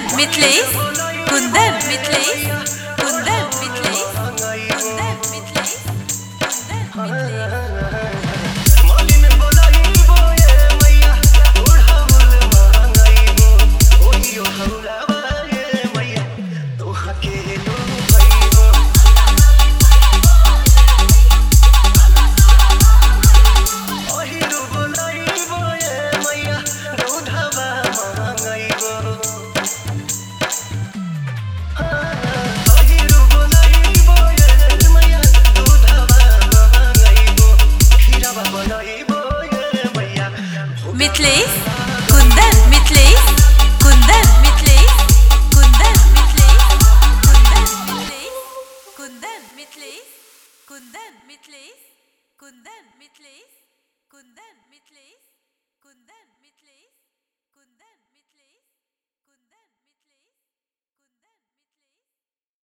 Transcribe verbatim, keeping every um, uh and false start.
Kundan Mithilesh Kundan Mithilesh Kundan Mithilesh Kundan Mithilesh Kundan Mithilesh Mithilesh Kundan Mithilesh Kundan Mithilesh Kundan Mithilesh Kundan Mithilesh Kundan Mithilesh Kundan Mithilesh Kundan Mithilesh Kundan Mithilesh Kundan Mithilesh Kundan